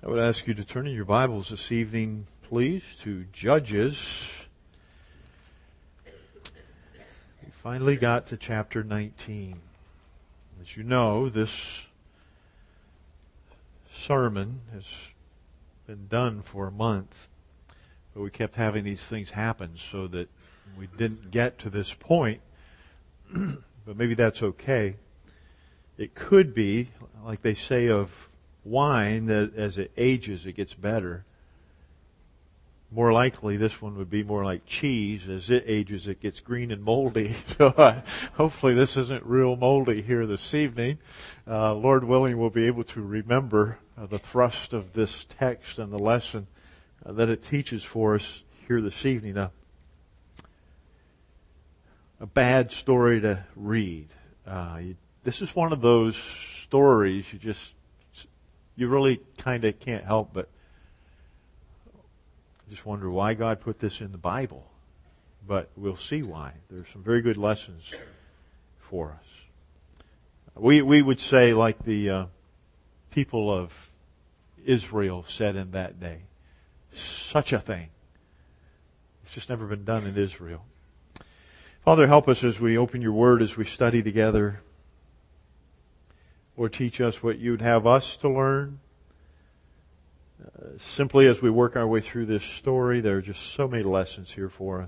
I would ask you to turn in your Bibles this evening, please, to Judges. We finally got to chapter 19. As you know, this sermon has been done for a month, but we kept having these things happen so that we didn't get to this point, but maybe that's okay. It could be, like they say of wine, that as it ages it gets better. More likely this one would be more like cheese. As it ages it gets green and moldy. So hopefully this isn't real moldy here this evening. Lord willing, we'll be able to remember the thrust of this text and the lesson that it teaches for us here this evening. A bad story to read. This is one of those stories you really kind of can't help but just wonder why God put this in the Bible. But we'll see why. There's some very good lessons for us. We would say, like the people of Israel said in that day, such a thing. It's just never been done in Israel. Father, help us as we open your word, as we study together. Lord, teach us what you'd have us to learn. Simply as we work our way through this story, there are just so many lessons here for us.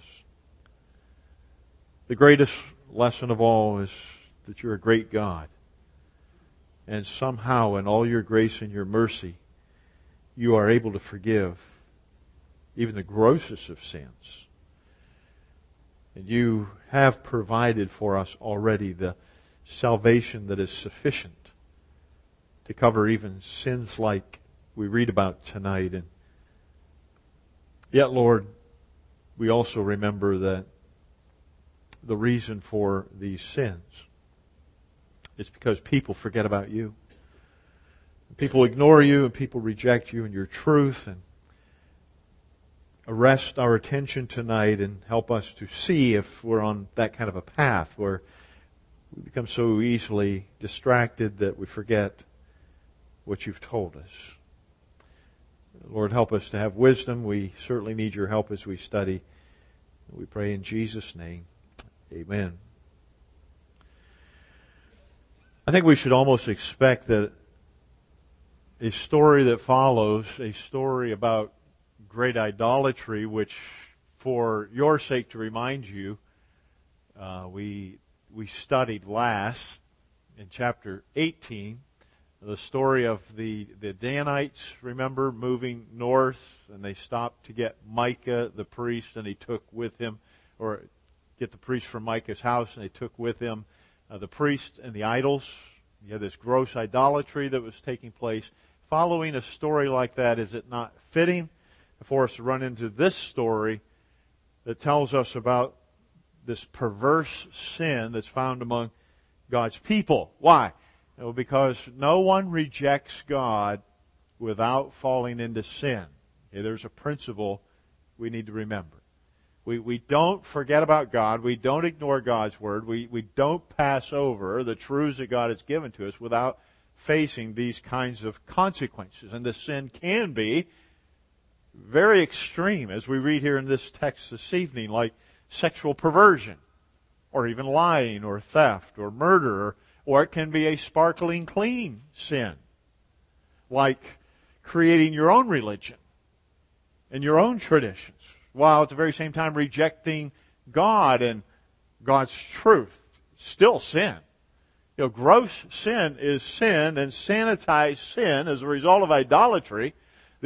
The greatest lesson of all is that you're a great God. And somehow, in all your grace and your mercy, you are able to forgive even the grossest of sins. And you have provided for us already the salvation that is sufficient to cover even sins like we read about tonight. And yet, Lord, we also remember that the reason for these sins is because people forget about you. People ignore you and people reject you and your truth. And arrest our attention tonight and help us to see if we're on that kind of a path where we become so easily distracted that we forget what you've told us. Lord, help us to have wisdom. We certainly need your help as we study. We pray in Jesus' name. Amen. I think we should almost expect that a story that follows, a story about great idolatry, which for your sake to remind you, we studied last in chapter 18, the story of the Danites, remember, moving north, and they stopped to get Micah the priest, and he took with him, or get the priest from Micah's house, and they took with him the priest and the idols. You had this gross idolatry that was taking place. Following a story like that, is it not fitting for us to run into this story that tells us about this perverse sin that's found among God's people? Why? Well, because no one rejects God without falling into sin. Okay, there's a principle we need to remember. We don't forget about God. We don't ignore God's Word. We don't pass over the truths that God has given to us without facing these kinds of consequences. And the sin can be very extreme, as we read here in this text this evening, like sexual perversion, or even lying, or theft, or murder, or it can be a sparkling clean sin, like creating your own religion and your own traditions, while at the very same time rejecting God and God's truth. Still sin. You know, gross sin is sin, and sanitized sin as a result of idolatry,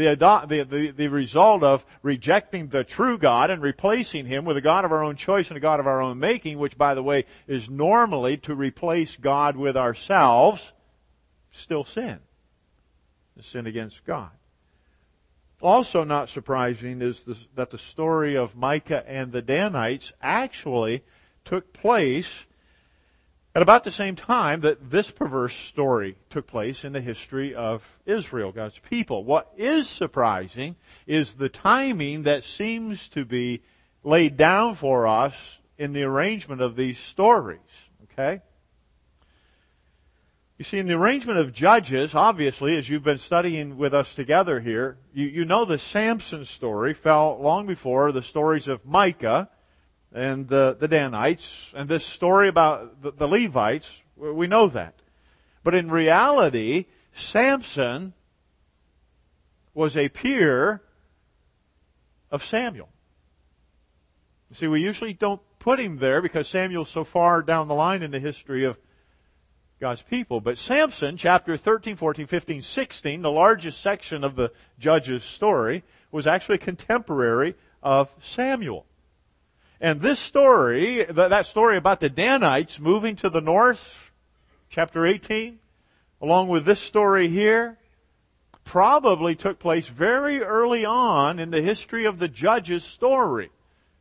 the result of rejecting the true God and replacing Him with a God of our own choice and a God of our own making, which, by the way, is normally to replace God with ourselves, still sin. The sin against God. Also not surprising is that the story of Micah and the Danites actually took place at about the same time that this perverse story took place in the history of Israel, God's people. What is surprising is the timing that seems to be laid down for us in the arrangement of these stories. Okay? You see, in the arrangement of Judges, obviously, as you've been studying with us together here, you know the Samson story fell long before the stories of Micah and the Danites, and this story about the Levites. We know that. But in reality, Samson was a peer of Samuel. You see, we usually don't put him there because Samuel's so far down the line in the history of God's people. But Samson, chapter 13, 14, 15, 16, the largest section of the Judges story, was actually a contemporary of Samuel. And this story, that story about the Danites moving to the north, chapter 18, along with this story here, probably took place very early on in the history of the Judges story.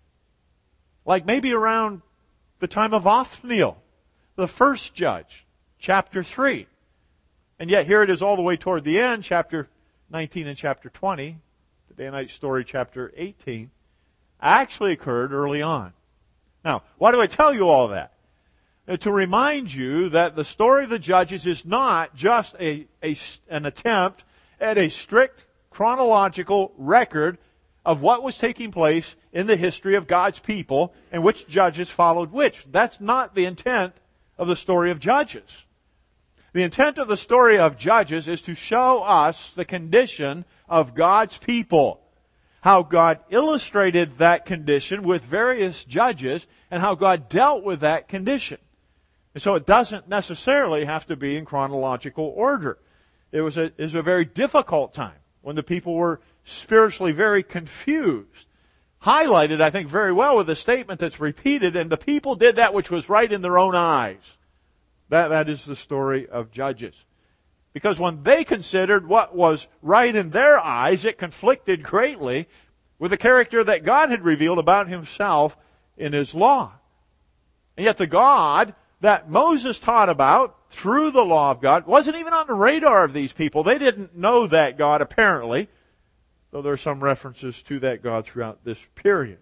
Like maybe around the time of Othniel, the first judge, chapter 3. And yet here it is all the way toward the end, chapter 19 and chapter 20, the Danite story, chapter 18, actually occurred early on. Now, why do I tell you all that? To remind you that the story of the Judges is not just an attempt at a strict chronological record of what was taking place in the history of God's people and which judges followed which. That's not the intent of the story of Judges. The intent of the story of Judges is to show us the condition of God's people, how God illustrated that condition with various judges, and how God dealt with that condition. And so it doesn't necessarily have to be in chronological order. It was a very difficult time when the people were spiritually very confused. Highlighted, I think, very well with a statement that's repeated, and the people did that which was right in their own eyes. That is the story of Judges. Because when they considered what was right in their eyes, it conflicted greatly with the character that God had revealed about Himself in His law. And yet the God that Moses taught about through the law of God wasn't even on the radar of these people. They didn't know that God, apparently, though there are some references to that God throughout this period.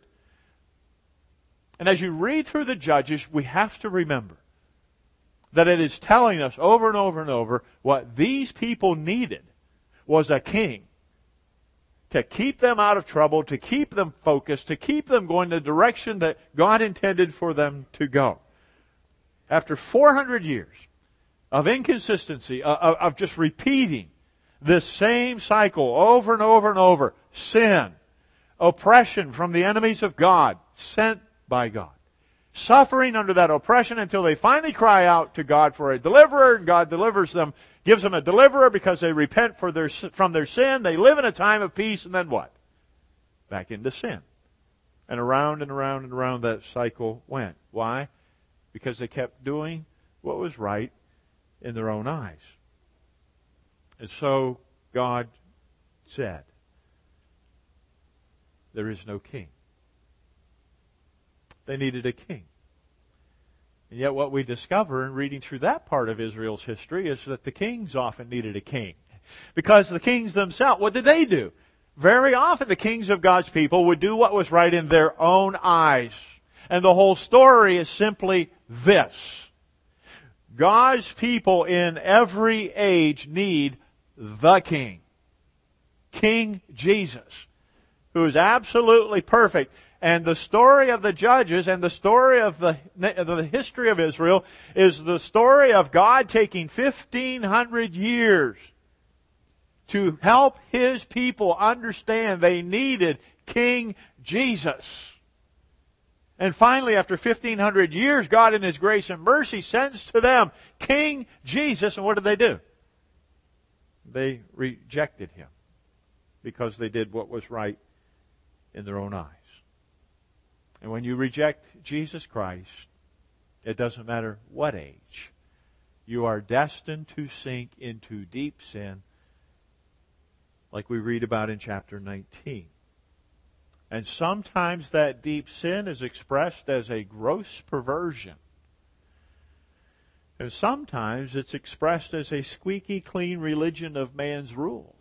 And as you read through the Judges, we have to remember that it is telling us over and over and over what these people needed was a king to keep them out of trouble, to keep them focused, to keep them going the direction that God intended for them to go. After 400 years of inconsistency, of just repeating this same cycle over and over and over, sin, oppression from the enemies of God, sent by God, suffering under that oppression until they finally cry out to God for a deliverer, and God delivers them, gives them a deliverer because they repent from their sin. They live in a time of peace, and then what? Back into sin. And around and around and around that cycle went. Why? Because they kept doing what was right in their own eyes. And so God said, there is no king. They needed a king. And yet what we discover in reading through that part of Israel's history is that the kings often needed a king. Because the kings themselves, what did they do? Very often the kings of God's people would do what was right in their own eyes. And the whole story is simply this. God's people in every age need the King. King Jesus, who is absolutely perfect. And the story of the Judges and the story of the history of Israel is the story of God taking 1,500 years to help His people understand they needed King Jesus. And finally, after 1,500 years, God in His grace and mercy sends to them King Jesus. And what did they do? They rejected Him because they did what was right in their own eyes. And when you reject Jesus Christ, it doesn't matter what age, you are destined to sink into deep sin, like we read about in chapter 19. And sometimes that deep sin is expressed as a gross perversion. And sometimes it's expressed as a squeaky clean religion of man's rules.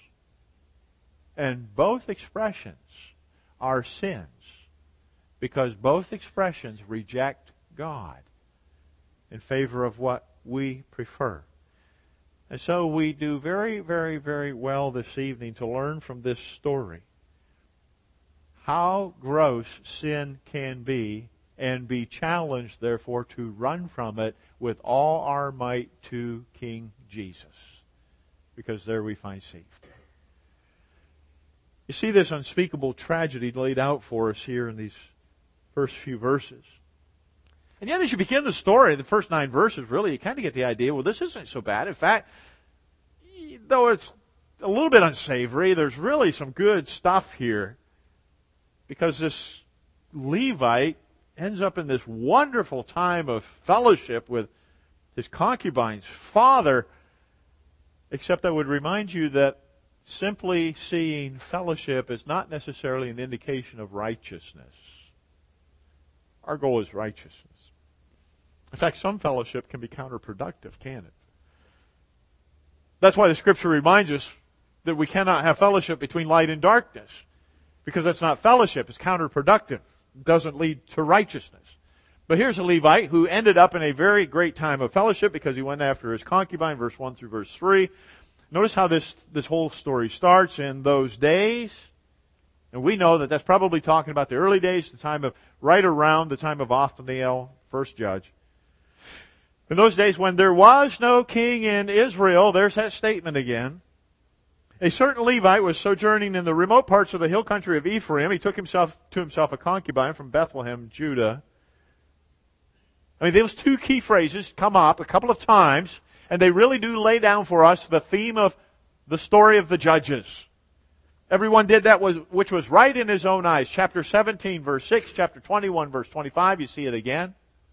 And both expressions are sins, because both expressions reject God in favor of what we prefer. And so we do very, very, very well this evening to learn from this story how gross sin can be, and be challenged, therefore, to run from it with all our might to King Jesus, because there we find safety. You see this unspeakable tragedy laid out for us here in these first few verses. And yet as you begin the story, the first 9 verses, really, you kind of get the idea, well, this isn't so bad. In fact, though it's a little bit unsavory, there's really some good stuff here, because this Levite ends up in this wonderful time of fellowship with his concubine's father, except I would remind you that simply seeing fellowship is not necessarily an indication of righteousness. Our goal is righteousness. In fact, some fellowship can be counterproductive, can't it? That's why the Scripture reminds us that we cannot have fellowship between light and darkness, because that's not fellowship. It's counterproductive. It doesn't lead to righteousness. But here's a Levite who ended up in a very great time of fellowship because he went after his concubine, verse 1 through verse 3. Notice how this whole story starts. In those days, and we know that that's probably talking about the early days, the time of, right around the time of Othniel, first judge. In those days when there was no king in Israel, there's that statement again. A certain Levite was sojourning in the remote parts of the hill country of Ephraim. He took to himself a concubine from Bethlehem, Judah. I mean, those 2 key phrases come up a couple of times, and they really do lay down for us the theme of the story of the judges. Everyone did that which was right in his own eyes. Chapter 17, verse 6, chapter 21, verse 25, you see it again.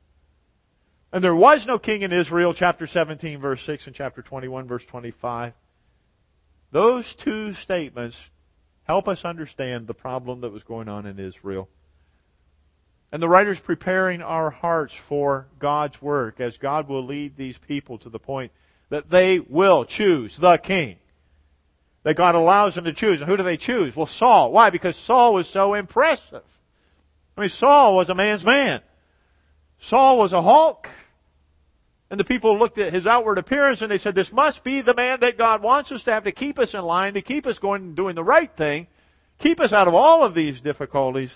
And there was no king in Israel, chapter 17, verse 6, and chapter 21, verse 25. Those 2 statements help us understand the problem that was going on in Israel. And the writer's preparing our hearts for God's work, as God will lead these people to the point that they will choose the king. That God allows them to choose. And who do they choose? Well, Saul. Why? Because Saul was so impressive. I mean, Saul was a man's man. Saul was a Hulk. And the people looked at his outward appearance and they said, this must be the man that God wants us to have to keep us in line, to keep us going and doing the right thing, keep us out of all of these difficulties.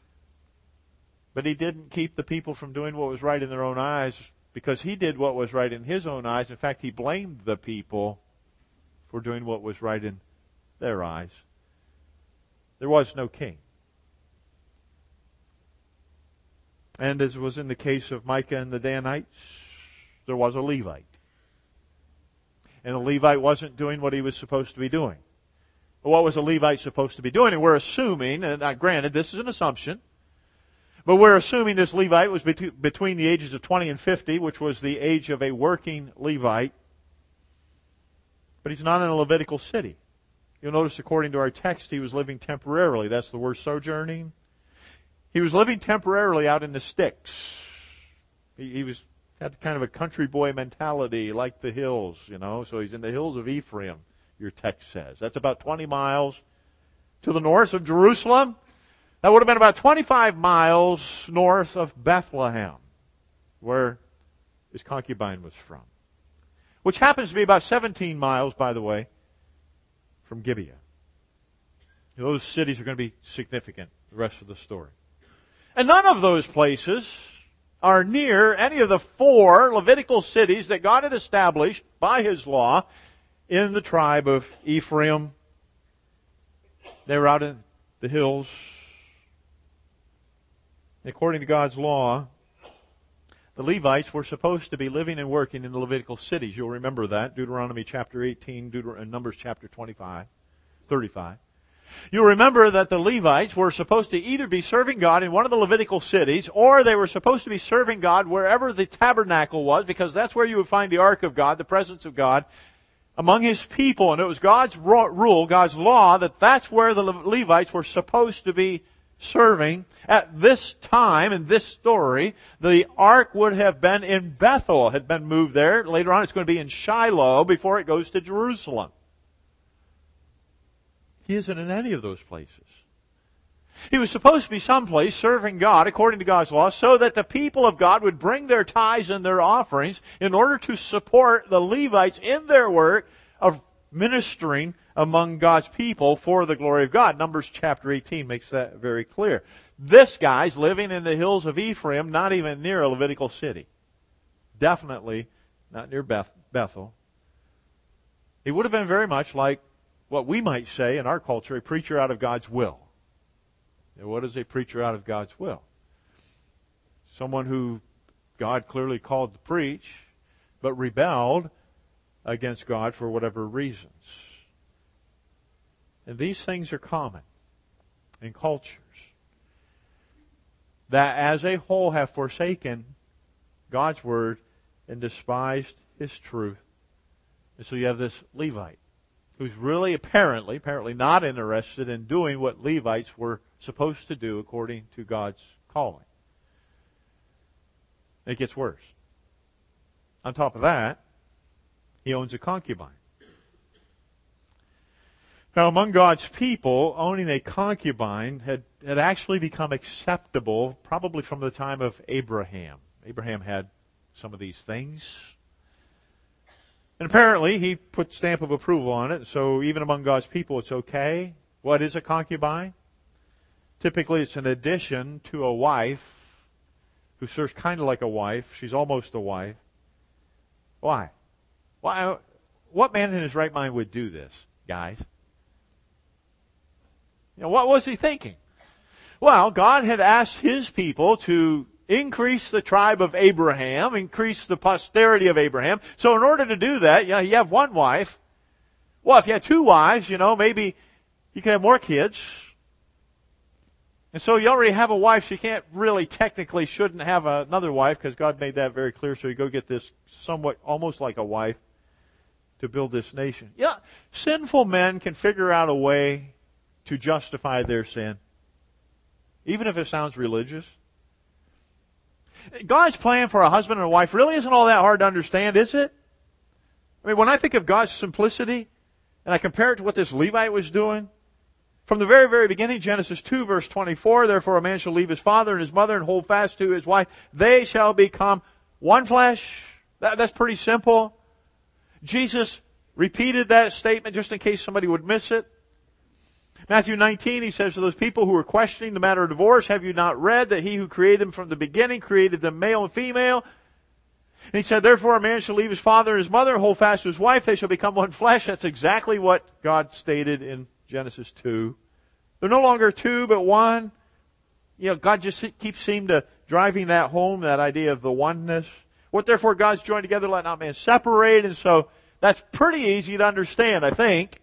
But he didn't keep the people from doing what was right in their own eyes, because he did what was right in his own eyes. In fact, he blamed the people for doing what was right in their eyes. There was no king. And as was in the case of Micah and the Danites, there was a Levite. And the Levite wasn't doing what he was supposed to be doing. But what was a Levite supposed to be doing? And we're assuming, and granted, this is an assumption, but we're assuming this Levite was between the ages of 20 and 50, which was the age of a working Levite. But he's not in a Levitical city. You'll notice, according to our text, he was living temporarily. That's the word sojourning. He was living temporarily out in the sticks. He had kind of a country boy mentality, like the hills, So he's in the hills of Ephraim, your text says. That's about 20 miles to the north of Jerusalem. That would have been about 25 miles north of Bethlehem, where his concubine was from. Which happens to be about 17 miles, by the way, from Gibeah. Those cities are going to be significant, the rest of the story. And none of those places are near any of the 4 Levitical cities that God had established by His law in the tribe of Ephraim. They were out in the hills. According to God's law, the Levites were supposed to be living and working in the Levitical cities. You'll remember that. Deuteronomy chapter 18, and Numbers chapter 35. You'll remember that the Levites were supposed to either be serving God in one of the Levitical cities, or they were supposed to be serving God wherever the tabernacle was, because that's where you would find the ark of God, the presence of God, among His people. And it was God's rule, God's law, that that's where the Levites were supposed to be serving. At this time, in this story, the ark would have been in Bethel, had been moved there. Later on it's going to be in Shiloh before it goes to Jerusalem. He isn't in any of those places. He was supposed to be someplace serving God according to God's law so that the people of God would bring their tithes and their offerings in order to support the Levites in their work of ministering among God's people for the glory of God. Numbers chapter 18 makes that very clear. This guy's living in the hills of Ephraim, not even near a Levitical city. Definitely not near Bethel. He would have been very much like what we might say in our culture, a preacher out of God's will. And what is a preacher out of God's will? Someone who God clearly called to preach, but rebelled against God for whatever reasons. And these things are common in cultures that as a whole have forsaken God's word and despised His truth. And so you have this Levite who's really apparently not interested in doing what Levites were supposed to do according to God's calling. It gets worse. On top of that, he owns a concubine. Now, among God's people, owning a concubine had actually become acceptable probably from the time of Abraham. Abraham had some of these things. And apparently, he put stamp of approval on it, so even among God's people, it's okay. What is a concubine? Typically, it's an addition to a wife who serves kind of like a wife. She's almost a wife. Why? Why? What man in his right mind would do this, guys? You know, what was he thinking? Well, God had asked His people to increase the tribe of Abraham, increase the posterity of Abraham. So in order to do that, you have one wife. Well, if you had two wives, maybe you could have more kids. And so you already have a wife, so you can't really technically shouldn't have another wife because God made that very clear. So you go get this somewhat almost like a wife to build this nation. Yeah, sinful men can figure out a way to justify their sin, even if it sounds religious. God's plan for a husband and a wife really isn't all that hard to understand, is it? I mean, when I think of God's simplicity, and I compare it to what this Levite was doing, from the very, very beginning, Genesis 2, verse 24, therefore a man shall leave his father and his mother and hold fast to his wife. They shall become one flesh. That's pretty simple. Jesus repeated that statement just in case somebody would miss it. Matthew 19, He says to those people who are questioning the matter of divorce, have you not read that He who created them from the beginning created them male and female? And He said, therefore a man shall leave his father and his mother and hold fast to his wife. They shall become one flesh. That's exactly what God stated in Genesis 2. They're no longer two, but one. God just keeps seeming to driving that home, that idea of the oneness. What therefore God's joined together, let not man separate. And so that's pretty easy to understand, I think.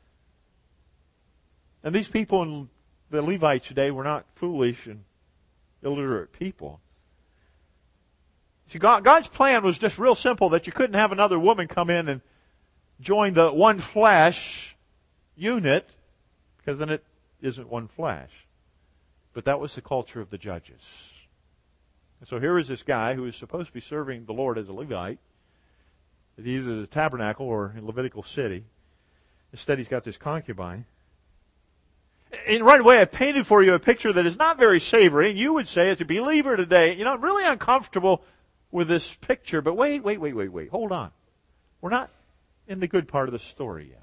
And these people in the Levites today were not foolish and illiterate people. See, God's plan was just real simple, that you couldn't have another woman come in and join the one flesh unit, because then it isn't one flesh. But that was the culture of the judges. And so here is this guy who is supposed to be serving the Lord as a Levite, at either the tabernacle or in Levitical city. Instead, he's got this concubine. And right away, I've painted for you a picture that is not very savory. And you would say, as a believer today, I'm really uncomfortable with this picture. But wait. Hold on. We're not in the good part of the story yet.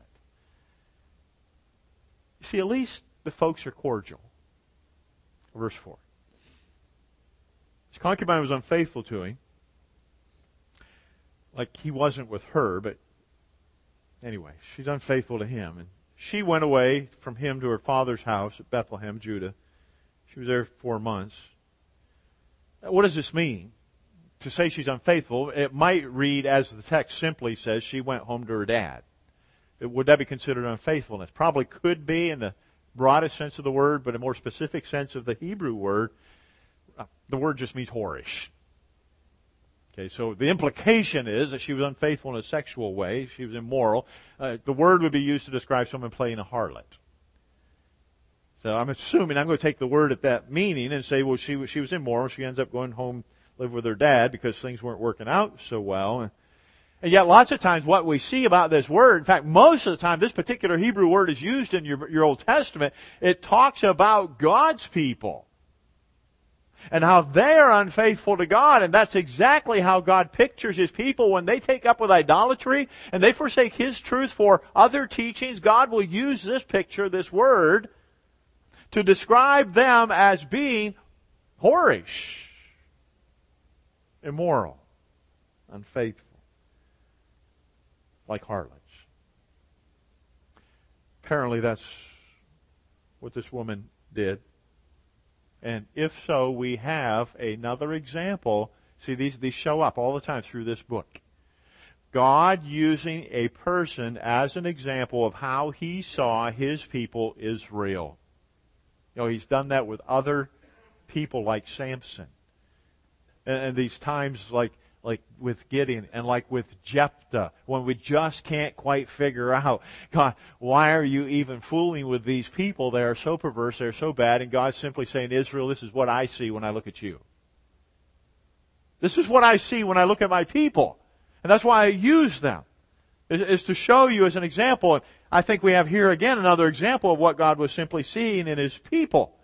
You see, at least the folks are cordial. Verse 4. His concubine was unfaithful to him. Like he wasn't with her, but anyway, she's unfaithful to him. And she went away from him to her father's house at Bethlehem, Judah. She was there 4 months. What does this mean? To say she's unfaithful, it might read as the text simply says she went home to her dad. Would that be considered unfaithfulness? Probably could be in the broadest sense of the word, but a more specific sense of the Hebrew word, the word just means whorish. Okay, so the implication is that she was unfaithful in a sexual way. She was immoral. The word would be used to describe someone playing a harlot. So I'm assuming I'm going to take the word at that meaning and say, well, she was immoral. She ends up going home, live with her dad because things weren't working out so well. And yet lots of times what we see about this word, in fact, most of the time this particular Hebrew word is used in your Old Testament, it talks about God's people. And how they are unfaithful to God. And that's exactly how God pictures His people. When they take up with idolatry and they forsake His truth for other teachings, God will use this picture, this word, to describe them as being whorish, immoral, unfaithful, like harlots. Apparently that's what this woman did. And if so, we have another example. See, these show up all the time through this book. God using a person as an example of how He saw His people Israel. You know, He's done that with other people like Samson. And these times like with Gideon and like with Jephthah, when we just can't quite figure out, God, why are you even fooling with these people? They are so perverse, they're so bad, and God's simply saying, Israel, this is what I see when I look at you. This is what I see when I look at my people. And that's why I use them, is to show you as an example. And I think we have here again another example of what God was simply seeing in His people.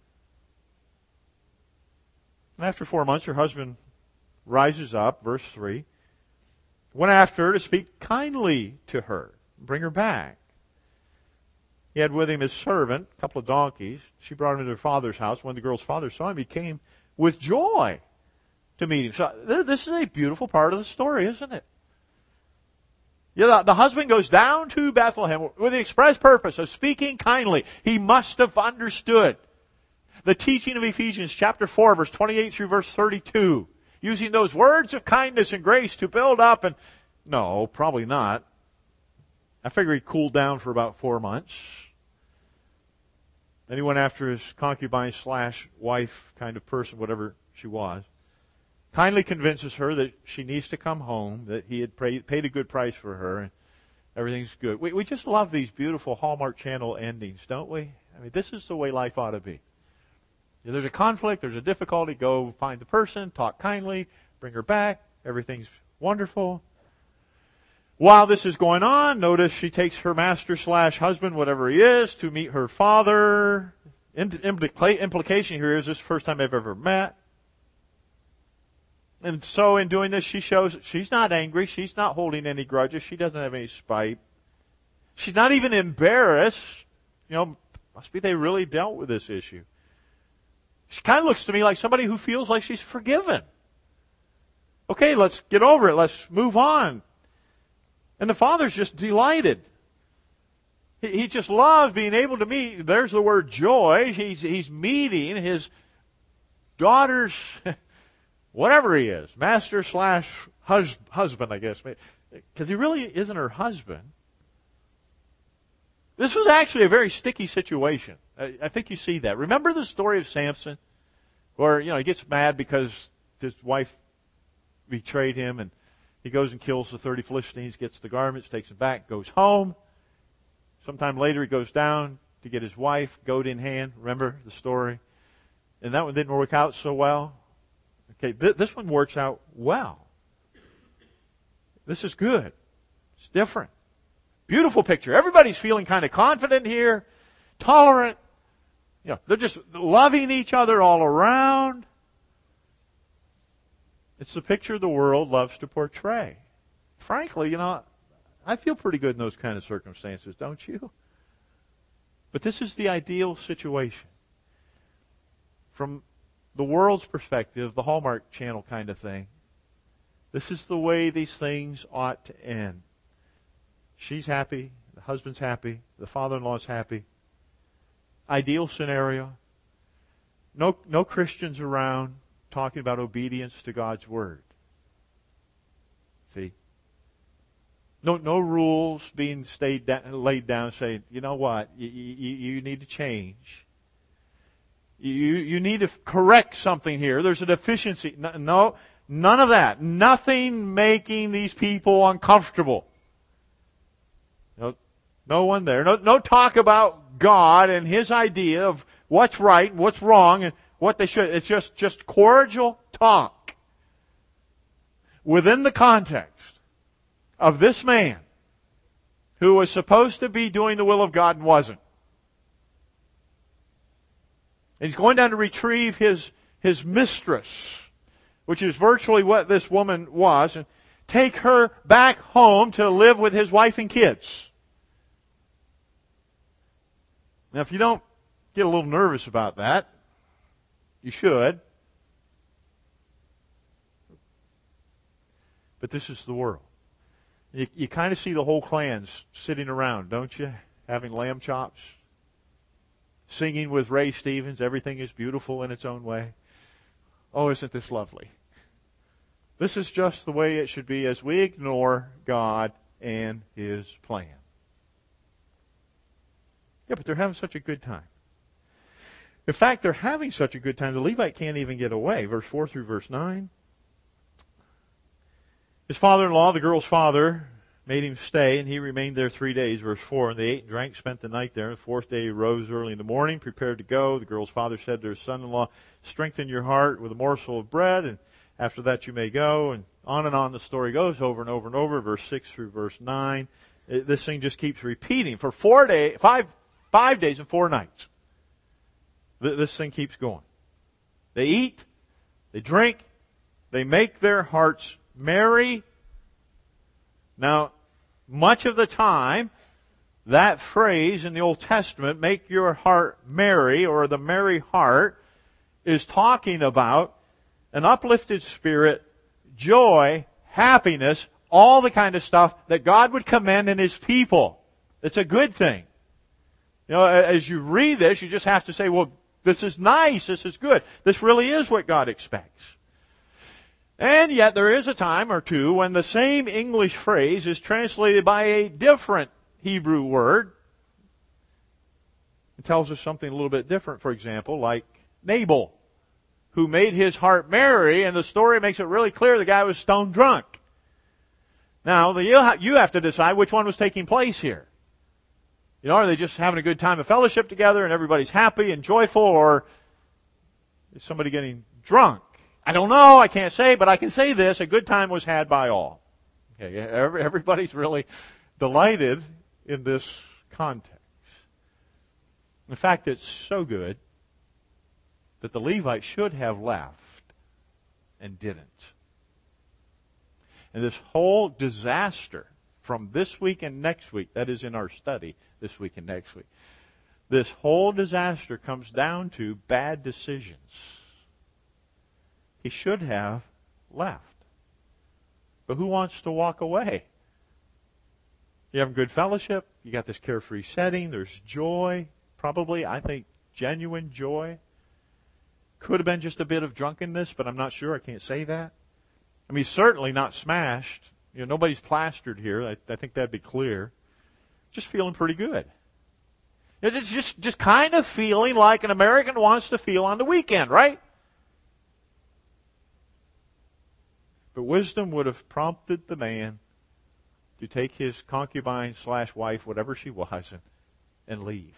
After 4 months, her husband rises up, verse 3, went after her to speak kindly to her, bring her back. He had with him his servant, a couple of donkeys. She brought him into her father's house. When the girl's father saw him, he came with joy to meet him. So this is a beautiful part of the story, isn't it? Yeah, the husband goes down to Bethlehem with the express purpose of speaking kindly. He must have understood the teaching of Ephesians chapter 4, verse 28 through verse 32. Using those words of kindness and grace to build up and... No, probably not. I figure he cooled down for about 4 months. Then he went after his concubine / wife kind of person, whatever she was. Kindly convinces her that she needs to come home, that he had paid a good price for her, and everything's good. We just love these beautiful Hallmark Channel endings, don't we? I mean, this is the way life ought to be. If there's a conflict, there's a difficulty, go find the person, talk kindly, bring her back, everything's wonderful. While this is going on, notice she takes her master / husband, whatever he is, to meet her father. Implication here is this is the first time they've ever met. And so in doing this, she shows she's not angry, she's not holding any grudges, she doesn't have any spite. She's not even embarrassed. You know, must be they really dealt with this issue. She kind of looks to me like somebody who feels like she's forgiven. Okay, let's get over it. Let's move on. And the father's just delighted. He just loves being able to meet. There's the word joy. He's meeting his daughter's, whatever he is, master / husband, I guess. Because he really isn't her husband. This was actually a very sticky situation. I think you see that. Remember the story of Samson? Where, he gets mad because his wife betrayed him and he goes and kills the 30 Philistines, gets the garments, takes them back, goes home. Sometime later he goes down to get his wife, goat in hand. Remember the story? And that one didn't work out so well. Okay, this one works out well. This is good. It's different. Beautiful picture. Everybody's feeling kind of confident here, tolerant. They're just loving each other all around. It's the picture the world loves to portray. Frankly, I feel pretty good in those kind of circumstances, don't you? But this is the ideal situation. From the world's perspective, the Hallmark Channel kind of thing, this is the way these things ought to end. She's happy, the husband's happy, the father-in-law's happy. Ideal scenario. No Christians around talking about obedience to God's Word. See? No rules being laid down saying, you know what, you need to change. You need to correct something here. There's a deficiency. No, none of that. Nothing making these people uncomfortable. No one there. No talk about God and His idea of what's right and what's wrong and what they should. It's just cordial talk within the context of this man who was supposed to be doing the will of God and wasn't. And he's going down to retrieve his mistress, which is virtually what this woman was, and take her back home to live with his wife and kids. Now, if you don't get a little nervous about that, you should. But this is the world. You kind of see the whole clans sitting around, don't you? Having lamb chops. Singing with Ray Stevens, everything is beautiful in its own way. Oh, isn't this lovely? This is just the way it should be as we ignore God and His plan. Yeah, but they're having such a good time. In fact, they're having such a good time, the Levite can't even get away. Verse 4 through verse 9. His father-in-law, the girl's father, made him stay, and he remained there 3 days. Verse 4, and they ate and drank, spent the night there. And the fourth day he rose early in the morning, prepared to go. The girl's father said to his son-in-law, strengthen your heart with a morsel of bread, and after that you may go. And on the story goes over and over and over, verse 6 through verse 9. This thing just keeps repeating for 5 days and 4 nights. This thing keeps going. They eat, they drink, they make their hearts merry. Now, much of the time, that phrase in the Old Testament, make your heart merry, or the merry heart, is talking about an uplifted spirit, joy, happiness, all the kind of stuff that God would commend in His people. It's a good thing. You know, as you read this, you just have to say, well, this is nice, this is good. This really is what God expects. And yet there is a time or two when the same English phrase is translated by a different Hebrew word. It tells us something a little bit different, for example, like Nabal, who made his heart merry, and the story makes it really clear the guy was stone drunk. Now, you have to decide which one was taking place here. You know, are they just having a good time of fellowship together and everybody's happy and joyful, or is somebody getting drunk? I don't know, I can't say, but I can say this, a good time was had by all. Okay, everybody's really delighted in this context. In fact, it's so good that the Levite should have left and didn't. And this whole disaster from this week and next week, that is in our study this week and next week, this whole disaster comes down to bad decisions. He should have left. But who wants to walk away? You have good fellowship. You got this carefree setting. There's joy. Probably, I think, genuine joy. Could have been just a bit of drunkenness, but I'm not sure. I can't say that. I mean, certainly not smashed. You know, nobody's plastered here. I think that'd be clear. Just feeling pretty good. It's just kind of feeling like an American wants to feel on the weekend, right? But wisdom would have prompted the man to take his concubine / wife, whatever she was, and leave.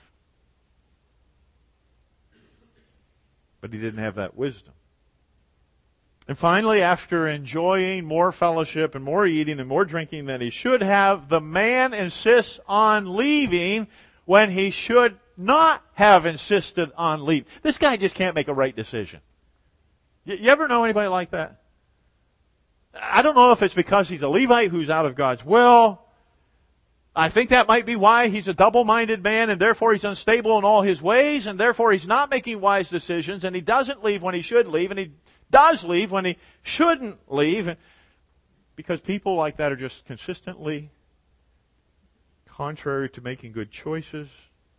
But he didn't have that wisdom. And finally, after enjoying more fellowship and more eating and more drinking than he should have, the man insists on leaving when he should not have insisted on leaving. This guy just can't make a right decision. You ever know anybody like that? I don't know if it's because he's a Levite who's out of God's will. I think that might be why he's a double-minded man, and therefore he's unstable in all his ways, and therefore he's not making wise decisions, and he doesn't leave when he should leave, and he does leave when he shouldn't leave, because people like that are just consistently contrary to making good choices,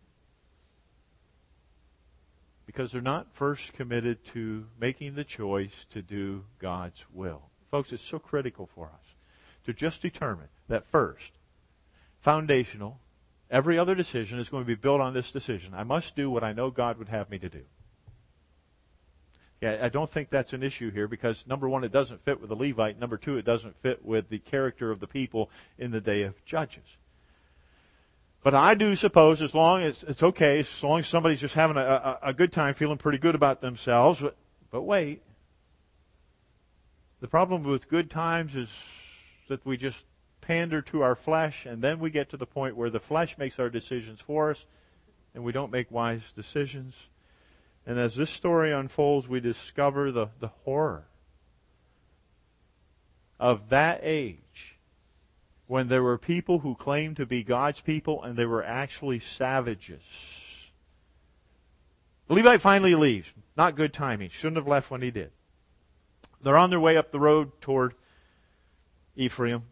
because they're not first committed to making the choice to do God's will. Folks, it's so critical for us to just determine that first, foundational, every other decision is going to be built on this decision. I must do what I know God would have me to do. Yeah, I don't think that's an issue here because, number one, it doesn't fit with the Levite. Number two, it doesn't fit with the character of the people in the day of Judges. But I do suppose as long as it's okay, as long as somebody's just having a good time, feeling pretty good about themselves. But wait. The problem with good times is that we just pander to our flesh, and then we get to the point where the flesh makes our decisions for us, and we don't make wise decisions. And as this story unfolds, we discover the horror of that age when there were people who claimed to be God's people and they were actually savages. The Levite finally leaves. Not good timing. Shouldn't have left when he did. They're on their way up the road toward Ephraim.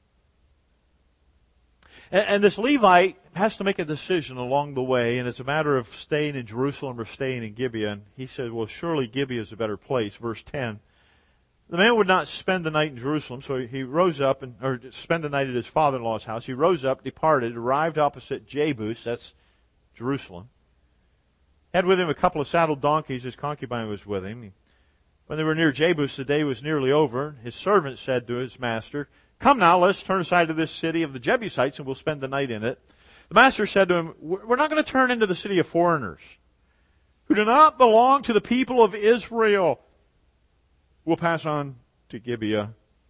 And this Levite has to make a decision along the way, and it's a matter of staying in Jerusalem or staying in Gibeah. And he said, well, surely Gibeah is a better place. Verse 10. The man would not spend the night in Jerusalem, so he rose up, or spend the night at his father-in-law's house. He rose up, departed, arrived opposite Jebus, that's Jerusalem. Had with him a couple of saddled donkeys. His concubine was with him. When they were near Jebus, the day was nearly over. His servant said to his master, come now, let's turn aside to this city of the Jebusites, and we'll spend the night in it. The master said to him, we're not going to turn into the city of foreigners who do not belong to the people of Israel. We'll pass on to Gibeah.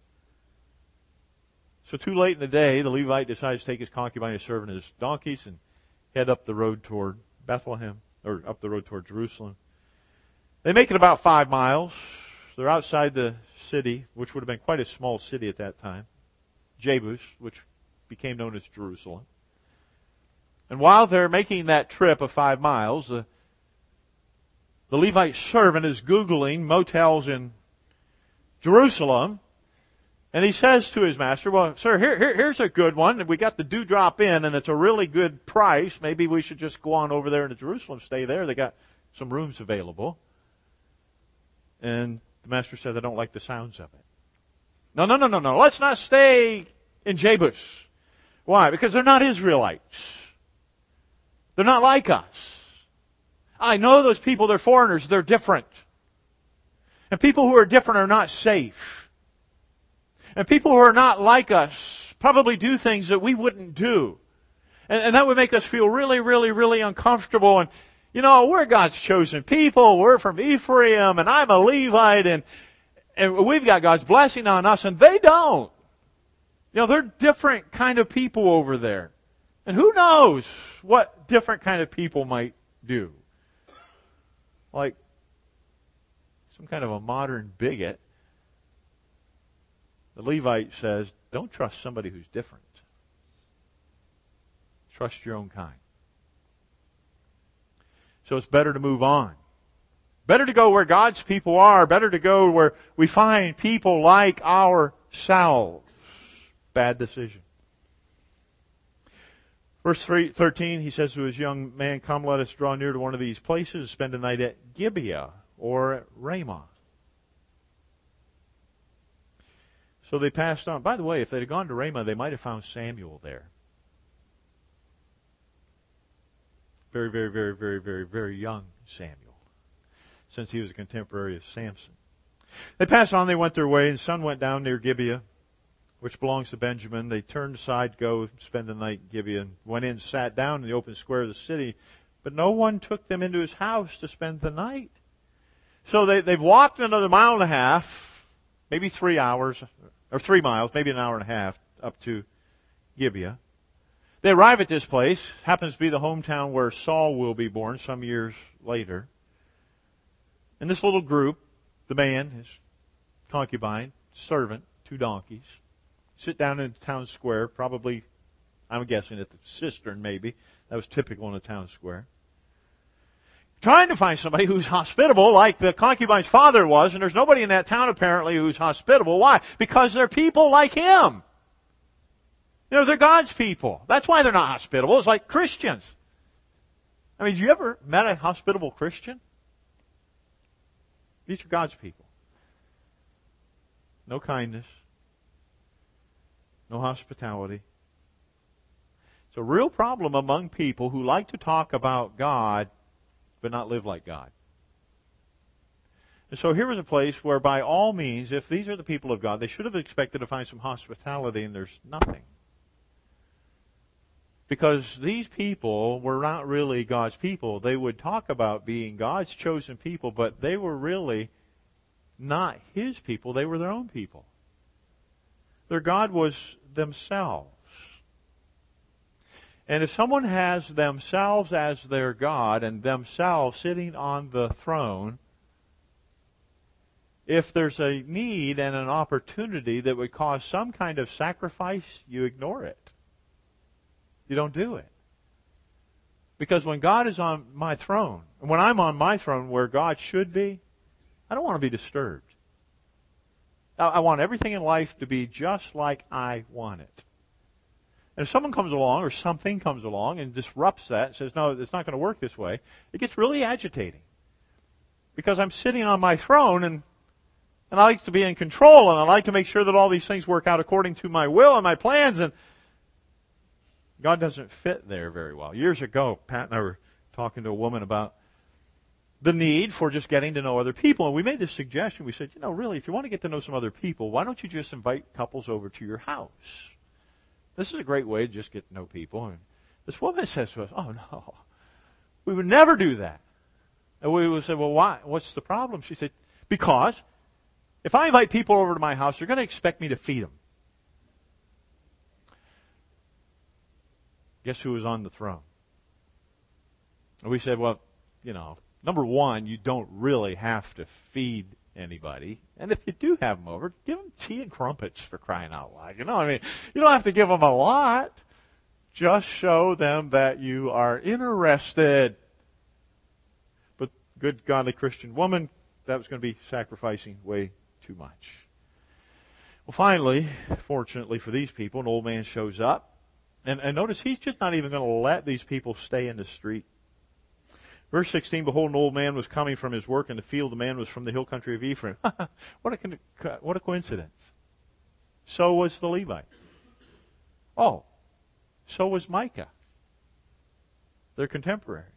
So too late in the day, the Levite decides to take his concubine, his servant, and his donkeys and head up the road toward Bethlehem, or up the road toward Jerusalem. They make it about 5 miles. They're outside the city, which would have been quite a small city at that time, Jebus, which became known as Jerusalem. And while they're making that trip of 5 miles, the Levite servant is Googling motels in Jerusalem, and he says to his master, well, sir, here's a good one. We got the Dewdrop Inn, and it's a really good price. Maybe we should just go on over there into Jerusalem, stay there. They got some rooms available. And the master said, I don't like the sounds of it. No. Let's not stay in Jebus. Why? Because they're not Israelites. They're not like us. I know those people, they're foreigners, they're different. And people who are different are not safe. And people who are not like us probably do things that we wouldn't do. And that would make us feel really, really, really uncomfortable. And, you know, we're God's chosen people. We're from Ephraim, and I'm a Levite, and we've got God's blessing on us, and they don't. You know, they're different kind of people over there. And who knows what different kind of people might do. Like some kind of a modern bigot. The Levite says, don't trust somebody who's different. Trust your own kind. So it's better to move on. Better to go where God's people are. Better to go where we find people like ourselves. Bad decision. Verse 13, he says to his young man, come, let us draw near to one of these places and spend a night at Gibeah or at Ramah. So they passed on. By the way, if they'd have gone to Ramah, they might have found Samuel there. Very, very, very, very, very, very young Samuel, since he was a contemporary of Samson. They passed on, they went their way, and the sun went down near Gibeah, which belongs to Benjamin. They turned aside, go spend the night in Gibeah, and went in, sat down in the open square of the city, but no one took them into his house to spend the night. So they've walked another mile and a half, maybe 3 hours, or 3 miles, maybe an hour and a half, up to Gibeah. They arrive at this place, happens to be the hometown where Saul will be born some years later. And this little group, the man, his concubine, servant, 2 donkeys, sit down in the town square, probably, I'm guessing at the cistern maybe. That was typical in the town square. Trying to find somebody who's hospitable like the concubine's father was, and there's nobody in that town apparently who's hospitable. Why? Because they're people like him. You know, they're God's people. That's why they're not hospitable. It's like Christians. I mean, have you ever met a hospitable Christian? These are God's people. No kindness. No hospitality. It's a real problem among people who like to talk about God but not live like God. And so here was a place where by all means, if these are the people of God, they should have expected to find some hospitality, and there's nothing. Because these people were not really God's people. They would talk about being God's chosen people, but they were really not His people. They were their own people. Their God was themselves. And if someone has themselves as their God and themselves sitting on the throne, if there's a need and an opportunity that would cause some kind of sacrifice, you ignore it. You don't do it. Because when God is on my throne, and when I'm on my throne where God should be, I don't want to be disturbed. I want everything in life to be just like I want it. And if someone comes along or something comes along and disrupts that and says, no, it's not going to work this way, it gets really agitating. Because I'm sitting on my throne and I like to be in control and I like to make sure that all these things work out according to my will and my plans, and God doesn't fit there very well. Years ago, Pat and I were talking to a woman about the need for just getting to know other people. And we made this suggestion. We said, really, if you want to get to know some other people, why don't you just invite couples over to your house? This is a great way to just get to know people. And this woman says to us, oh, no, we would never do that. And we would say, well, why? What's the problem? She said, because if I invite people over to my house, they're going to expect me to feed them. Guess who was on the throne? And we said, well, number one, you don't really have to feed anybody. And if you do have them over, give them tea and crumpets, for crying out loud. You don't have to give them a lot. Just show them that you are interested. But good, godly Christian woman, that was going to be sacrificing way too much. Well, finally, fortunately for these people, an old man shows up. And notice he's just not even going to let these people stay in the street. Verse 16, behold, an old man was coming from his work in the field. The man was from the hill country of Ephraim. What a coincidence. So was the Levite. Oh, so was Micah, their contemporary.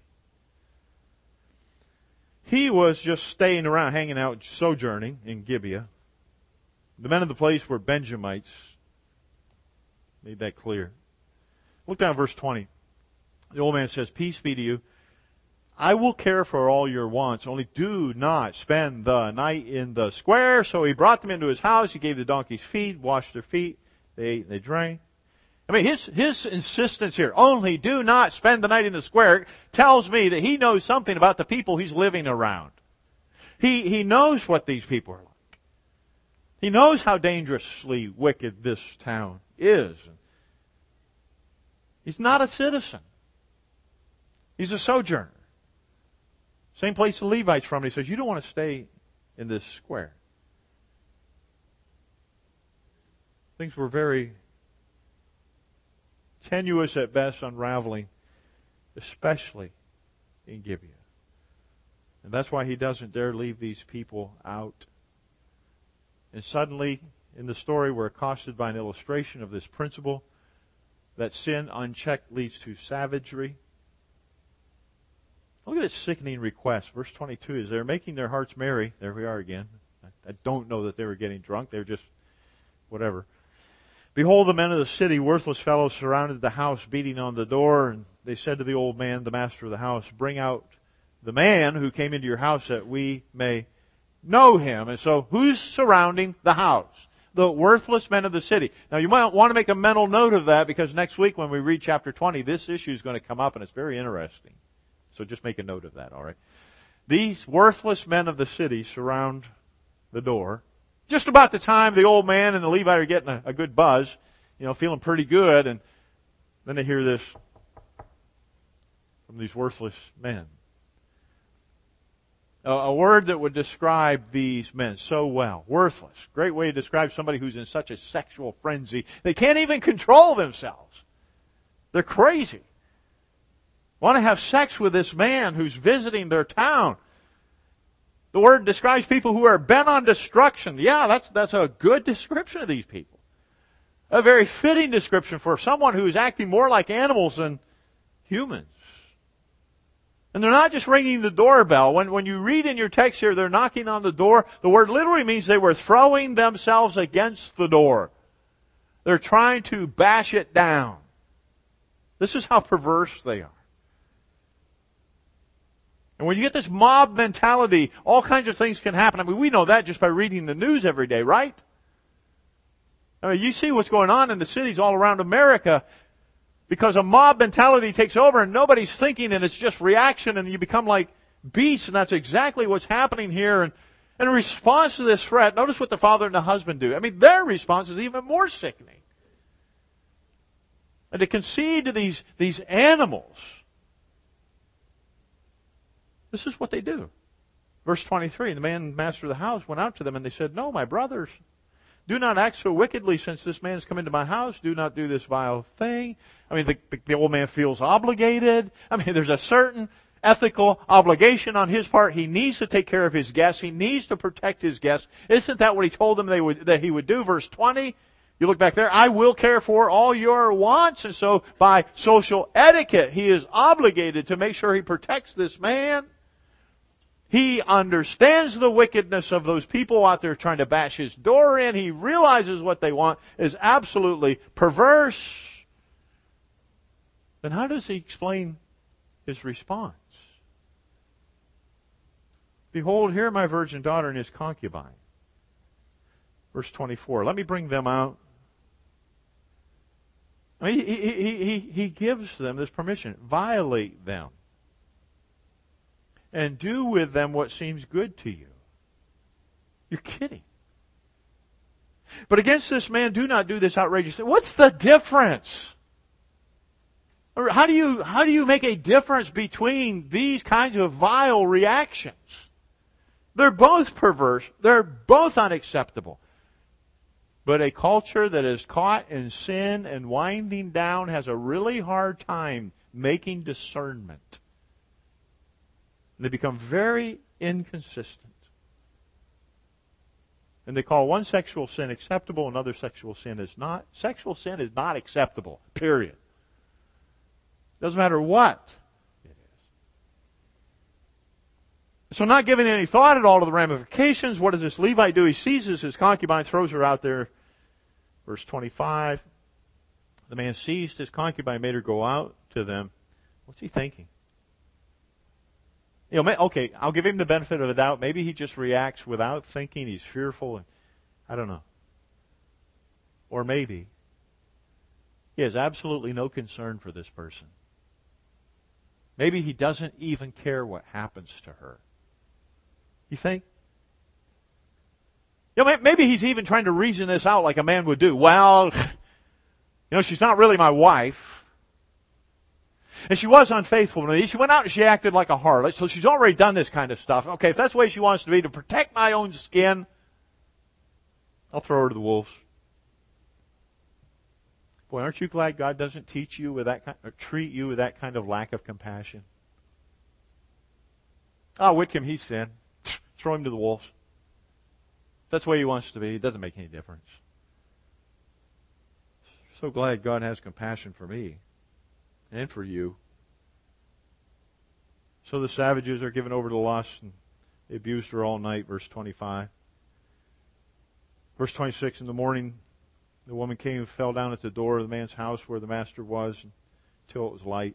He was just staying around, hanging out, sojourning in Gibeah. The men of the place were Benjamites. Made that clear. Look down at verse 20. The old man says, peace be to you. I will care for all your wants, only do not spend the night in the square. So he brought them into his house. He gave the donkeys feed, washed their feet. They ate, they drank. I mean, his insistence here, only do not spend the night in the square, tells me that he knows something about the people he's living around. He knows what these people are like. He knows how dangerously wicked this town is. He's not a citizen. He's a sojourner. Same place the Levite's from. He says, you don't want to stay in this square. Things were very tenuous at best, unraveling, especially in Gibeah. And that's why he doesn't dare leave these people out. And suddenly, in the story, we're accosted by an illustration of this principle that sin unchecked leads to savagery. Look at its sickening request. Verse 22 is they're making their hearts merry. There we are again. I don't know that they were getting drunk. They were just whatever. Behold, the men of the city, worthless fellows, surrounded the house, beating on the door. And they said to the old man, the master of the house, bring out the man who came into your house that we may know him. And so who's surrounding the house? The worthless men of the city. Now you might want to make a mental note of that, because next week when we read chapter 20, this issue is going to come up and it's very interesting. So just make a note of that, all right? These worthless men of the city surround the door. Just about the time the old man and the Levite are getting a good buzz, feeling pretty good, and then they hear this from these worthless men. A word that would describe these men so well. Worthless. Great way to describe somebody who's in such a sexual frenzy. They can't even control themselves. They're crazy. Want to have sex with this man who's visiting their town. The word describes people who are bent on destruction. Yeah, that's a good description of these people. A very fitting description for someone who is acting more like animals than humans. And they're not just ringing the doorbell. When you read in your text here, they're knocking on the door. The word literally means they were throwing themselves against the door. They're trying to bash it down. This is how perverse they are. And when you get this mob mentality, all kinds of things can happen. I mean, we know that just by reading the news every day, right? I mean, you see what's going on in the cities all around America because a mob mentality takes over and nobody's thinking and it's just reaction and you become like beasts, and that's exactly what's happening here. And in response to this threat, notice what the father and the husband do. I mean, their response is even more sickening. And to concede to these animals, this is what they do. Verse 23, the man master of the house went out to them and they said, "No, my brothers, do not act so wickedly since this man has come into my house. Do not do this vile thing." I mean, the old man feels obligated. I mean, there's a certain ethical obligation on his part. He needs to take care of his guests. He needs to protect his guests. Isn't that what he told them that he would do? Verse 20, you look back there, "I will care for all your wants." And so by social etiquette, he is obligated to make sure he protects this man. He understands the wickedness of those people out there trying to bash his door in. He realizes what they want is absolutely perverse. Then how does he explain his response? "Behold, here my virgin daughter and his concubine." Verse 24, "Let me bring them out." I mean, he gives them this permission. Violate them. And do with them what seems good to you. You're kidding. "But against this man, do not do this outrageous thing." What's the difference? Or how do you make a difference between these kinds of vile reactions? They're both perverse. They're both unacceptable. But a culture that is caught in sin and winding down has a really hard time making discernment. They become very inconsistent. And they call one sexual sin acceptable, another sexual sin is not. Sexual sin is not acceptable, period. Doesn't matter what it is. So not giving any thought at all to the ramifications, what does this Levite do? He seizes his concubine, throws her out there. Verse 25, the man seized his concubine, made her go out to them. What's he thinking? Okay, I'll give him the benefit of the doubt. Maybe he just reacts without thinking. He's fearful. I don't know. Or maybe he has absolutely no concern for this person. Maybe he doesn't even care what happens to her. You think? Maybe he's even trying to reason this out like a man would do. Well, she's not really my wife. And she was unfaithful to me. She went out and she acted like a harlot, so she's already done this kind of stuff. Okay, if that's the way she wants to be, to protect my own skin, I'll throw her to the wolves. Boy, aren't you glad God doesn't teach you with that kind, or treat you with that kind of lack of compassion? Oh, Whitcomb, he sinned. Throw him to the wolves. If that's the way he wants to be, it doesn't make any difference. So glad God has compassion for me. And for you. So the savages are given over to lust, and they abused her all night, verse 25. Verse 26, in the morning, the woman came and fell down at the door of the man's house where the master was until it was light.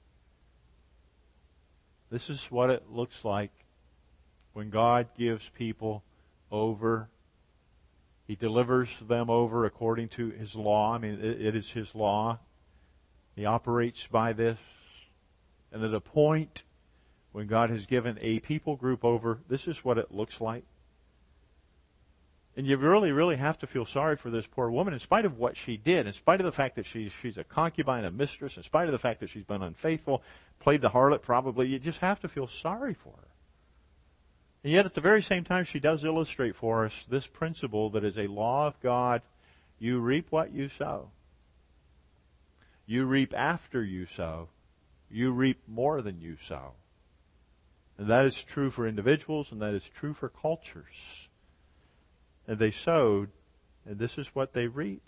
This is what it looks like when God gives people over. He delivers them over according to His law. I mean, it is His law. He operates by this. And at a point when God has given a people group over, this is what it looks like. And you really, really have to feel sorry for this poor woman in spite of what she did, in spite of the fact that she's a concubine, a mistress, in spite of the fact that she's been unfaithful, played the harlot probably. You just have to feel sorry for her. And yet at the very same time, she does illustrate for us this principle that is a law of God. You reap what you sow. You reap after you sow. You reap more than you sow. And that is true for individuals, and that is true for cultures. And they sowed, and this is what they reap.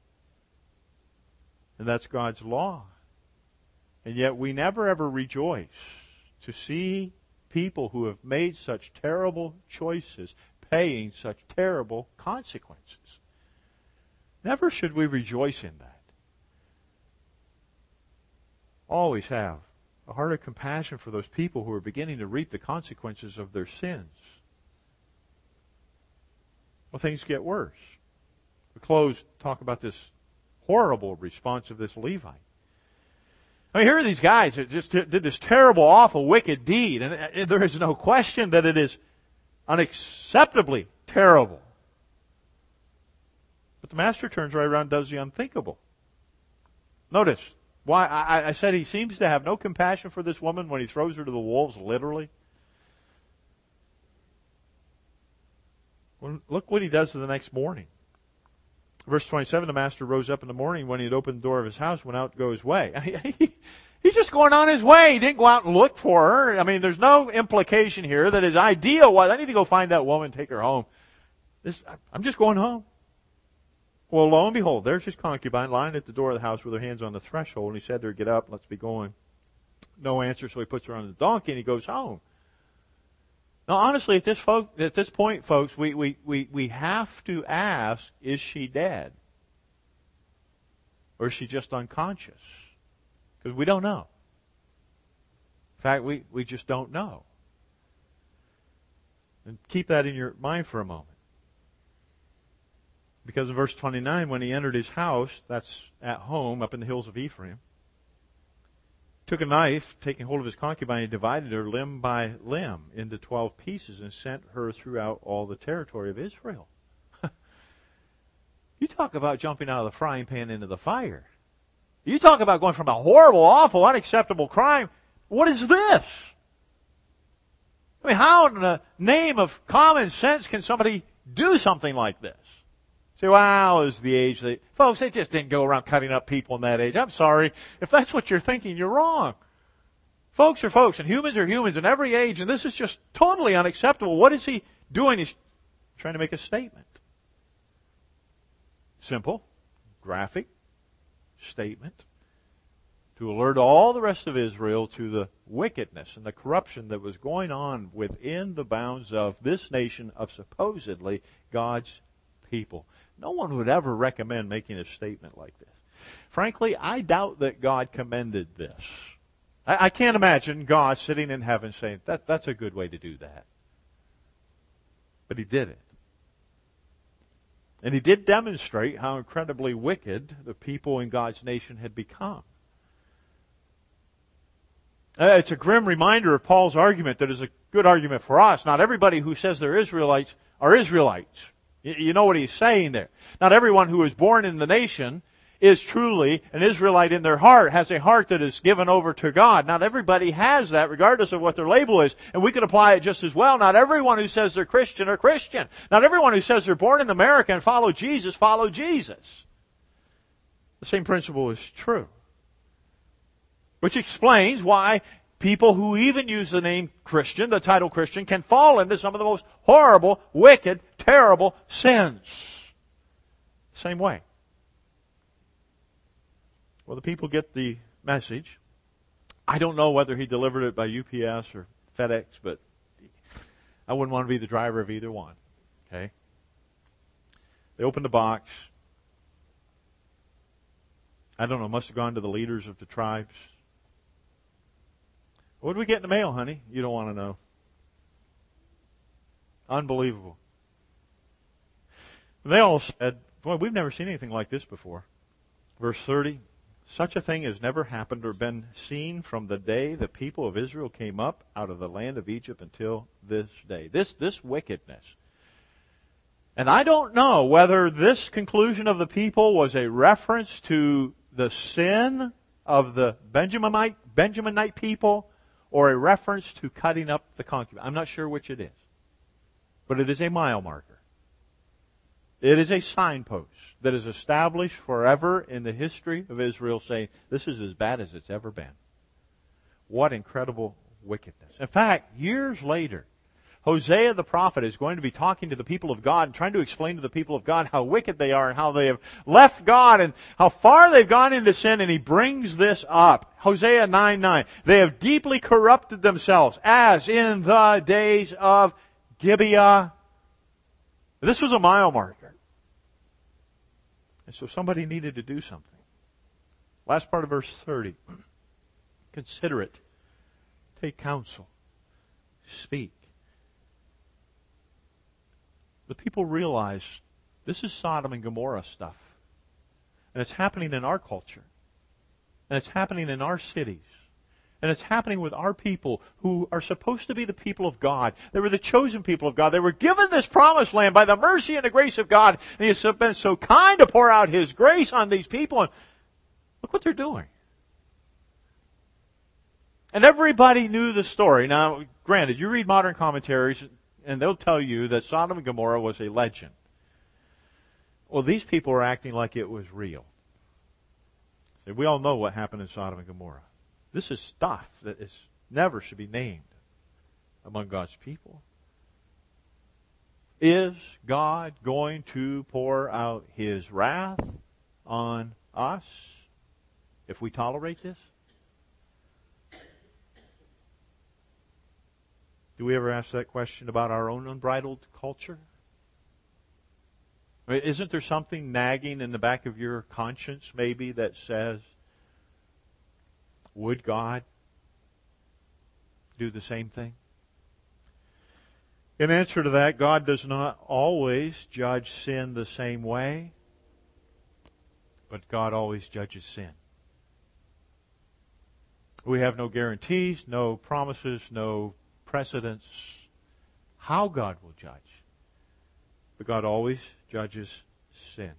And that's God's law. And yet we never ever rejoice to see people who have made such terrible choices paying such terrible consequences. Never should we rejoice in that. Always have a heart of compassion for those people who are beginning to reap the consequences of their sins. Well, things get worse. We close, talk about this horrible response of this Levite. I mean, here are these guys that just did this terrible, awful, wicked deed, and there is no question that it is unacceptably terrible. But the master turns right around and does the unthinkable. Notice, why I said he seems to have no compassion for this woman when he throws her to the wolves, literally. Well, look what he does the next morning. Verse 27, the master rose up in the morning when he had opened the door of his house, went out to go his way. He's just going on his way. He didn't go out and look for her. I mean, there's no implication here that his idea was, I need to go find that woman and take her home. I'm just going home. Well, lo and behold, there's his concubine lying at the door of the house with her hands on the threshold. And he said to her, get up, let's be going. No answer, so he puts her on the donkey and he goes home. Now, honestly, at this point, folks, we have to ask, is she dead? Or is she just unconscious? Because we don't know. In fact, we just don't know. And keep that in your mind for a moment. Because in verse 29, when he entered his house, that's at home, up in the hills of Ephraim, took a knife, taking hold of his concubine, he divided her limb by limb into 12 pieces and sent her throughout all the territory of Israel. You talk about jumping out of the frying pan into the fire. You talk about going from a horrible, awful, unacceptable crime. What is this? I mean, how in the name of common sense can somebody do something like this? Say, wow, is the age that... Folks, they just didn't go around cutting up people in that age. I'm sorry. If that's what you're thinking, you're wrong. Folks are folks, and humans are humans in every age, and this is just totally unacceptable. What is he doing? He's trying to make a statement. Simple, graphic statement to alert all the rest of Israel to the wickedness and the corruption that was going on within the bounds of this nation of supposedly God's people. No one would ever recommend making a statement like this. Frankly, I doubt that God commended this. I can't imagine God sitting in heaven saying, that's a good way to do that. But he did it. And he did demonstrate how incredibly wicked the people in God's nation had become. It's a grim reminder of Paul's argument that is a good argument for us. Not everybody who says they're Israelites are Israelites. You know what he's saying there. Not everyone who is born in the nation is truly an Israelite in their heart, has a heart that is given over to God. Not everybody has that, regardless of what their label is. And we can apply it just as well. Not everyone who says they're Christian are Christian. Not everyone who says they're born in America and follow Jesus. The same principle is true. Which explains why people who even use the name Christian, the title Christian, can fall into some of the most horrible, wicked, terrible sins. Same way. Well, the people get the message. I don't know whether he delivered it by UPS or FedEx, but I wouldn't want to be the driver of either one. Okay? They opened the box. I don't know, must have gone to the leaders of the tribes. What did we get in the mail, honey? You don't want to know. Unbelievable. They all said, boy, we've never seen anything like this before. Verse 30, such a thing has never happened or been seen from the day the people of Israel came up out of the land of Egypt until this day. This wickedness. And I don't know whether this conclusion of the people was a reference to the sin of the Benjaminite people or a reference to cutting up the concubine. I'm not sure which it is. But it is a mile marker. It is a signpost that is established forever in the history of Israel saying, this is as bad as it's ever been. What incredible wickedness. In fact, years later, Hosea the prophet is going to be talking to the people of God and trying to explain to the people of God how wicked they are and how they have left God and how far they've gone into sin, and he brings this up. Hosea 9:9. They have deeply corrupted themselves as in the days of Gibeah. This was a mile marker. And so somebody needed to do something. Last part of verse 30. Consider it. Take counsel. Speak. The people realized This is Sodom and Gomorrah stuff. And it's happening in our culture. And it's happening in our cities. And it's happening with our people who are supposed to be the people of God. They were the chosen people of God. They were given this promised land by the mercy and the grace of God. And He has been so kind to pour out His grace on these people. And look what they're doing. And everybody knew the story. Now, granted, you read modern commentaries and they'll tell you that Sodom and Gomorrah was a legend. Well, these people are acting like it was real. We all know what happened in Sodom and Gomorrah. This is stuff that is never should be named among God's people. Is God going to pour out His wrath on us if we tolerate this? Do we ever ask that question about our own unbridled culture? I mean, isn't there something nagging in the back of your conscience maybe that says, would God do the same thing? In answer to that, God does not always judge sin the same way, but God always judges sin. We have no guarantees, no promises, no precedents how God will judge. But God always judges sin.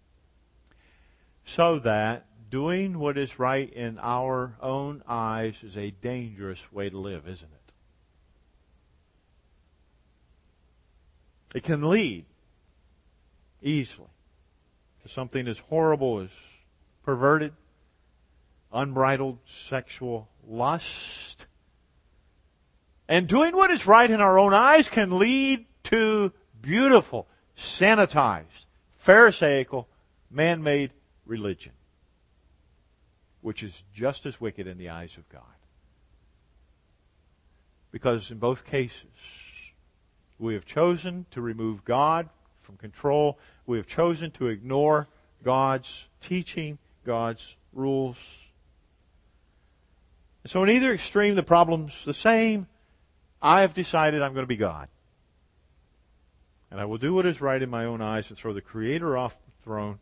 So that doing what is right in our own eyes is a dangerous way to live, isn't it? It can lead easily to something as horrible as perverted, unbridled sexual lust. And doing what is right in our own eyes can lead to beautiful, sanitized, pharisaical, man-made religion, which is just as wicked in the eyes of God. Because in both cases, we have chosen to remove God from control. We have chosen to ignore God's teaching, God's rules. And so in either extreme, the problem's the same. I have decided I'm going to be God. And I will do what is right in my own eyes and throw the Creator off the throne.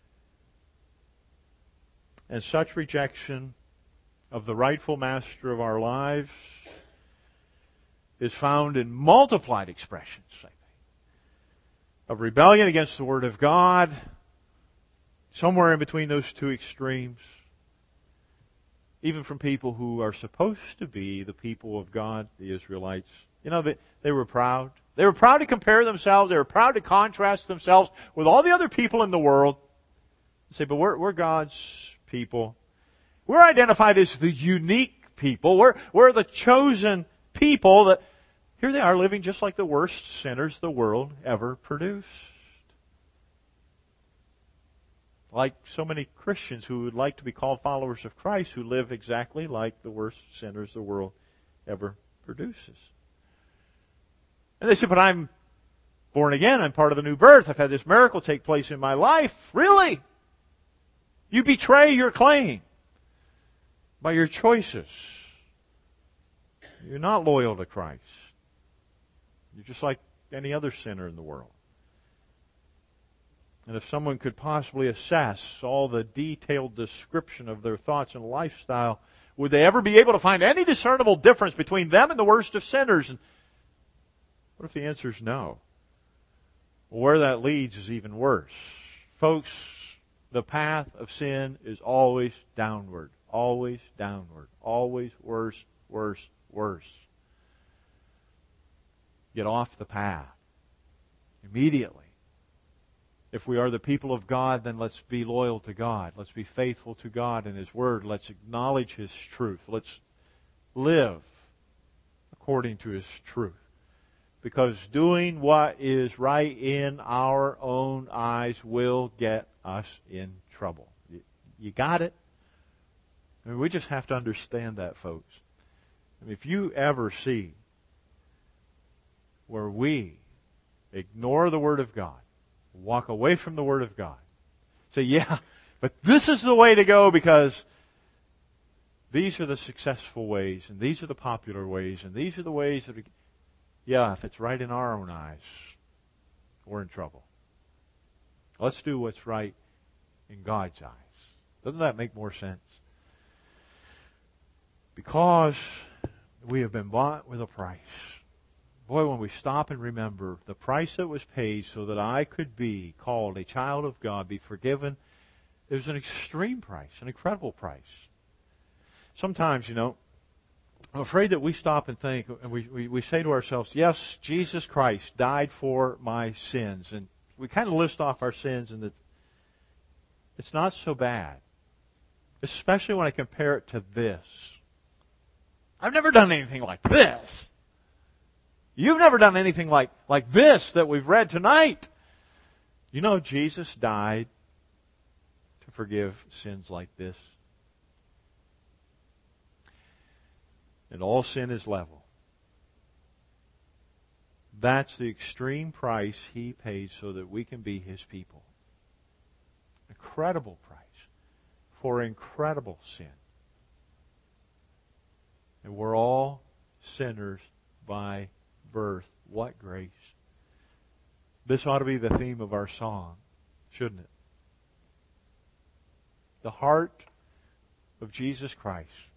And such rejection of the rightful master of our lives is found in multiplied expressions of rebellion against the Word of God, somewhere in between those two extremes, even from people who are supposed to be the people of God, the Israelites. You know, they were proud. They were proud to compare themselves. They were proud to contrast themselves with all the other people in the world. Say, but we're God's people. We're identified as the unique people. We're the chosen people that here they are living just like the worst sinners the world ever produced. Like so many Christians who would like to be called followers of Christ who live exactly like the worst sinners the world ever produces. And they say, but I'm born again. I'm part of the new birth. I've had this miracle take place in my life. Really? You betray your claim by your choices. You're not loyal to Christ. You're just like any other sinner in the world. And if someone could possibly assess all the detailed description of their thoughts and lifestyle, would they ever be able to find any discernible difference between them and the worst of sinners? And what if the answer is no? Well, where that leads is even worse. Folks, the path of sin is always downward. Always downward. Always worse, worse, worse. Get off the path immediately. If we are the people of God, then let's be loyal to God. Let's be faithful to God and His Word. Let's acknowledge His truth. Let's live according to His truth. Because doing what is right in our own eyes will get us in trouble. You got it? I mean, we just have to understand that, folks. I mean, if you ever see where we ignore the Word of God, walk away from the Word of God, say, yeah, but this is the way to go because these are the successful ways and these are the popular ways and these are the ways that are... Yeah, if it's right in our own eyes, we're in trouble. Let's do what's right in God's eyes. Doesn't that make more sense? Because we have been bought with a price. Boy, when we stop and remember the price that was paid so that I could be called a child of God, be forgiven, it was an extreme price, an incredible price. Sometimes, I'm afraid that we stop and think, and we say to ourselves, yes, Jesus Christ died for my sins. And we kind of list off our sins, and it's not so bad. Especially when I compare it to this. I've never done anything like this. You've never done anything like this that we've read tonight. Jesus died to forgive sins like this. And all sin is level. That's the extreme price He paid so that we can be His people. Incredible price for incredible sin. And we're all sinners by birth. What grace. This ought to be the theme of our song, shouldn't it? The heart of Jesus Christ